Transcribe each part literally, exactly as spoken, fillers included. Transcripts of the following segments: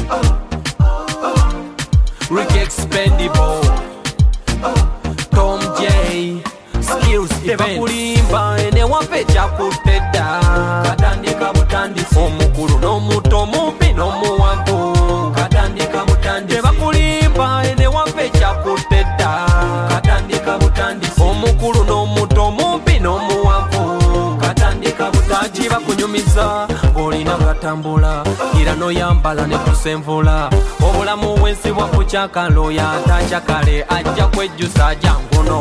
Rick Expendable, Tom J, Skills Events. Tebakulimba ene wape chakuteda katandika butandisi omukulu n'omuto mumpi n'omuwanvu katandika butandisi. Tebakulimba ene wape chakuteda katandika butandisi omukulu n'omuto mumpi n'omuwanvu katandika butandisi. Bakunyumiza ng'olina gatambula era n'oyambala ne kusenvula obulamu bw'ensi bwakukyakaloya atakyakale ajja kwejjusa janguno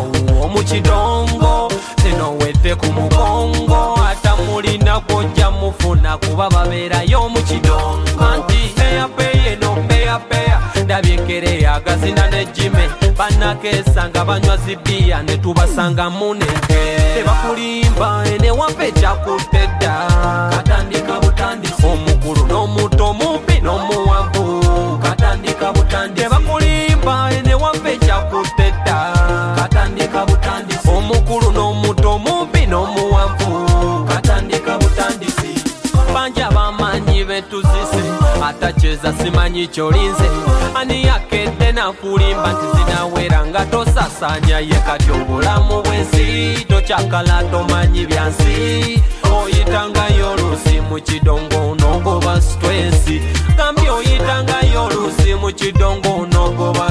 omukidongo sinowedde ku mugongo atamulina kwojja mufuna kuba babeerayo omukidongo anti eyapeye no peyapeya ndabyekere agazina nejime banakeesa nga banywa zibiya ne tubasanga muneke. Tebakulimba ene wampe kyakutedda katandika butandisi omukulu n'omuto mumpi n'omuwanvu katandika butandisi. Tebakulimba ene wampe kyakutedda katandika butandisi omukulu n'omuto mumpi n'omuwanvu katandika butandisi. Banja bamanyi betuzise atacheza simanyi kyolinze ani yakedde nakulimba nti zinawera nga tosasanya ye kati obulamu bw'ensi tokyakala tomanyi byansi oyitangayo oluusi mu kidongo n'ogoba stresi gambye oyitangayo oluusi mu kidongo n'ogoba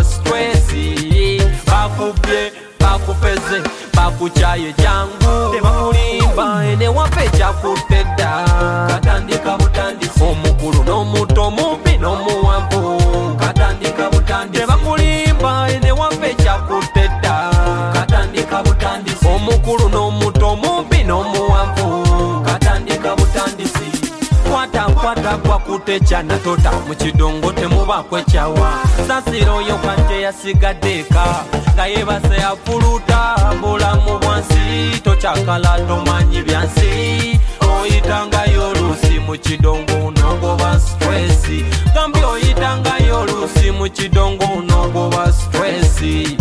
stresi. Bakubye bakupeze bakukyaye jangu tebakulimba ene wampe kyakutedda katandika butandisi omukulu n'omuto mumpi n'omuwanvu katandika butandisi. Tebakulimba ene wampe kyakutedda katandika butandisi omukulu n'omuto mumpi n'omuwanvu katandika butandisi. Kwata kwata kwakutecya natota mu kidongo temubakwe kyawa sasiro yo kanje yasigadde eka nga yebase afuluta bulamu bwansi tokyakala tomanyi byansi oyitangayo oluusi mu kidongo n'ogoba stresi gambye oyitangayo oluusi mu kidongo n'ogoba stresi.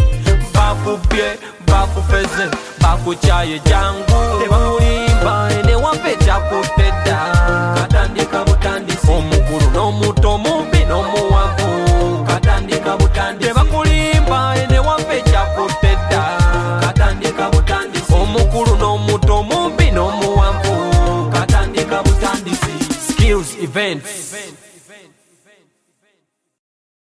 Bakubye bakupeze bakukyaye jangu tebakulimba ene wampe kyakutedda katandika butandisi omukulu n'omuto mumpi n'omuwanvu katandika butandisi. Tebakulimba ene wampe kyakutedda katandika butandisi omukulu n'omuto mumpi n'omuwanvu katandika butandisi. Skills Events.